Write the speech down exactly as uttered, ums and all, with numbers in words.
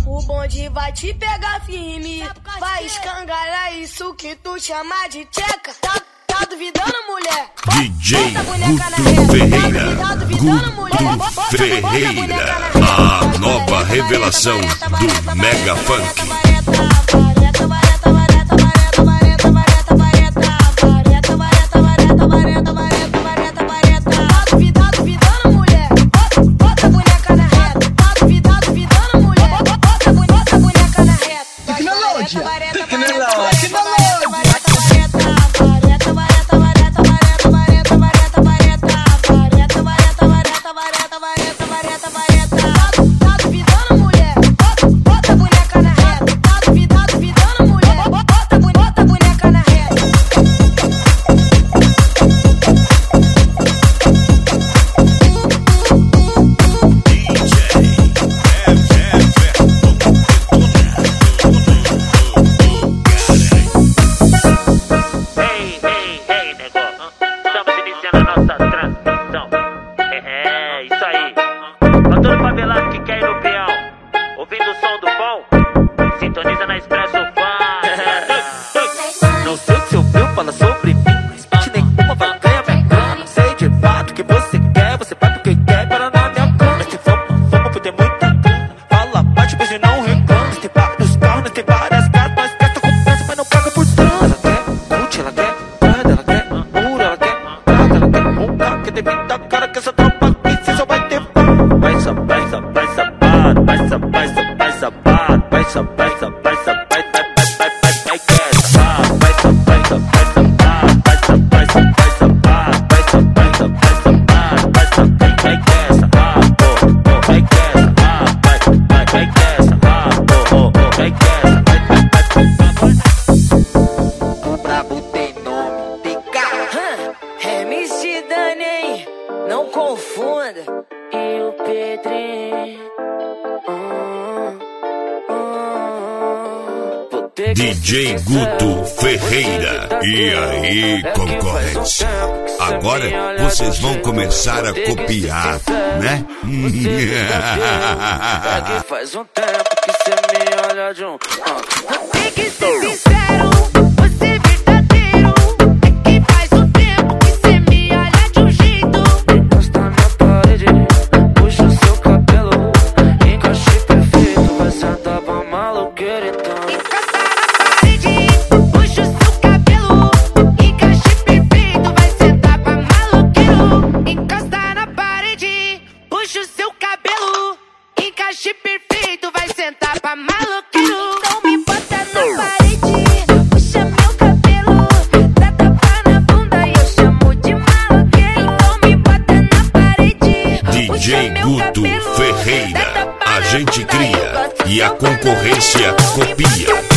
O bonde vai te pegar firme, vai escangalhar isso que tu chama de tcheca. Tá, tá duvidando, mulher? D J Guto Ferreira, Guto Ferreira, a nova revelação do Mega Funk. Não confunda. E o Pedrinho. Hum, hum. D J Guto Ferreira. E aí, concorrentes? Agora vocês vão começar a copiar, né? É que faz um tempo que cê me olha de um. Tem que ser sincero. D J Guto Ferreira, a gente cria e a concorrência copia.